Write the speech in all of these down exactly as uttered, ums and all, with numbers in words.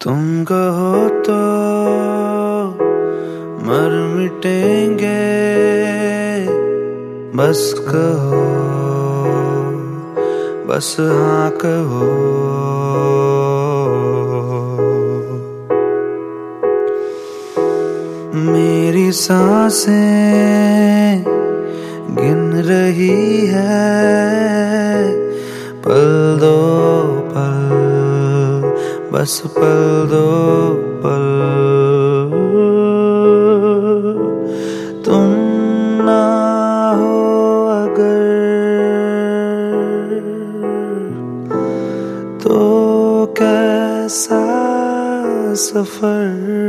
तुम कहो तो मर मिटेंगे, बस कहो, बस हाँ कहो। मेरी सांसें गिन रही है, पल दो पल, बस पल दो पल। तुम ना हो अगर तो कैसा सफर।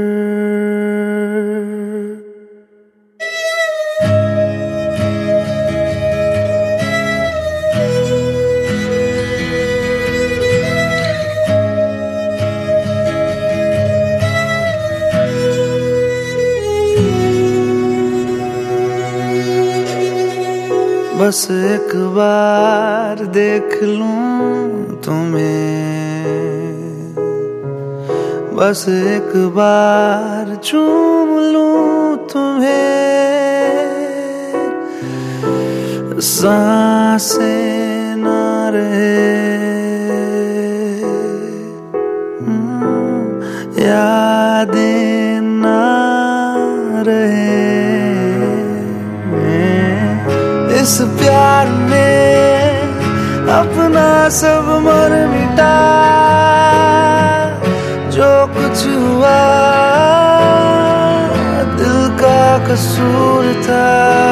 बस एक बार देख लूं तुम्हें, बस एक बार चूम लूं तुम्हें। सांसें ना रहे, यादें ना रहे। इस प्यार में अपना सब मर मिटा, जो कुछ हुआ दिल का कसूर था।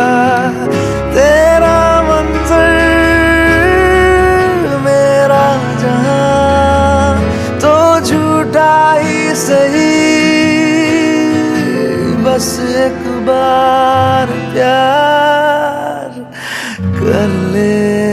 तेरा मंजर मेरा जहां तो झूठा ही सही, बस एक बार प्यार कर ले।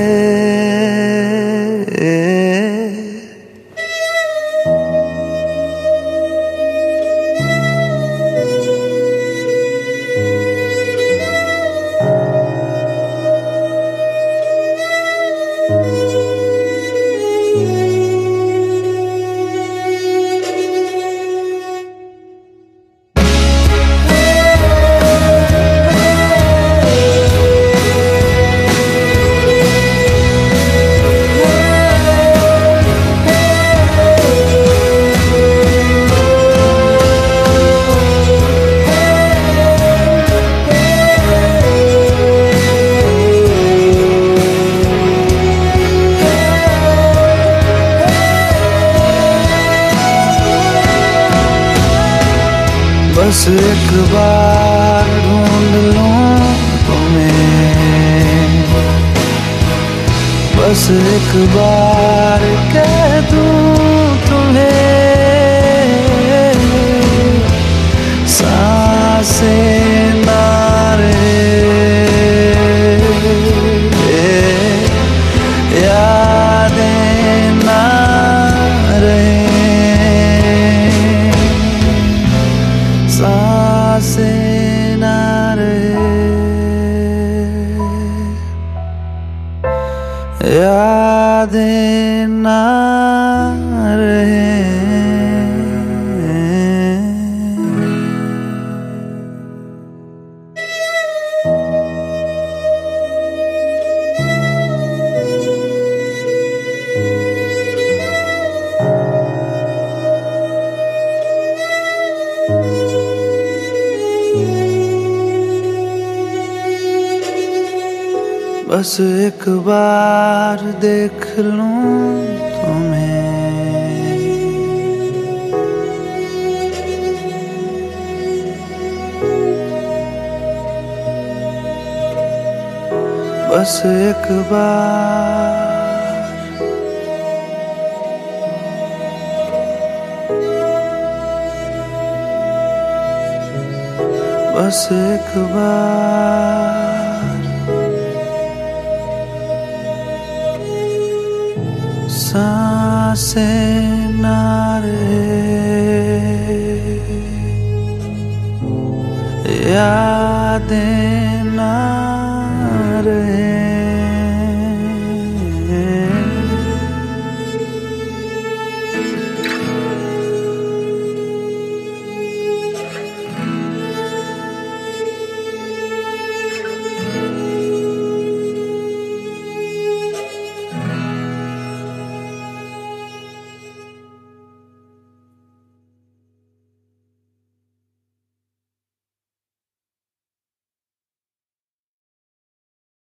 बस एक बार ढूंढ लूं तुम्हें, बस एक बार कह दूं तुम्हें। सांसें ना रहे, यादें ना रहे। सांसें ना रहे, यादें ना रहे। बस एक बार देख लूं तुम्हें, बस एक बार, बस एक बार। सांसें ना